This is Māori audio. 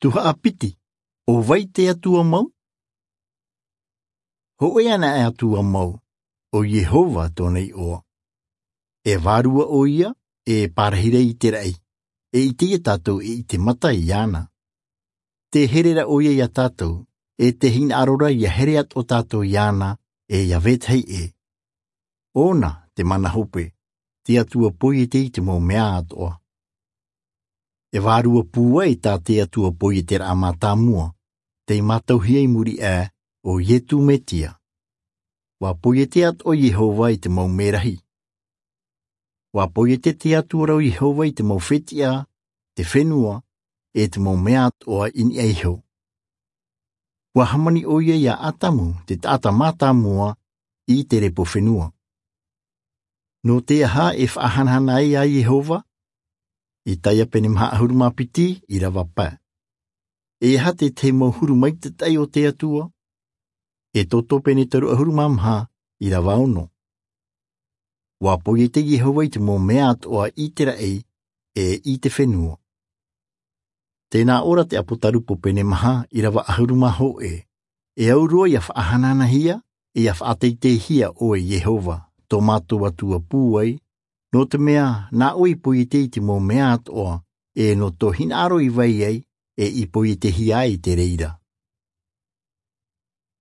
Tuha apiti, o vai te atua mau? Ho ana e atua mau, o Yehova tonei oa. E varua o ia, e parahire I te rai, e I te tātou I te mata I ana. Te herera o ia tātou, e te hina arora ia hereat o tātou I ana, e Yahweh e. Ona te mana hope, te atua poi te I te mo mea atoa. E varua pua I tā te atua poi te ra mātāmua, te matauhia I muri e o Yetu metia. Wa poi te at o Yehova I te mau merahi. Wa poi te atua o Yehova I te mau whetia, te whenua, e te mau mea atoa in eiho. Wa hamani o ia atamu te tata mātāmua I te repo whenua. No te aha e whaahanhana ai a Yehova, I taia pene maha huruma piti I rawa pā. E hate te mau huru mai te tai o te atua, e toto pene taru a huruma maha I rawa ono. Wa poi te Yehova I te mo mea atoa I te rei e I te whenua. Tēnā ora te apotarupo pene maha I rawa ahuruma ho e aurua ia whaahanana hia, ia whaateite hia o Yehova, tō mātua tua pūai, no te mea nā oi poi te mo mea atoa, e no tō hinaro I vai ei, e I poi te hia I te reira.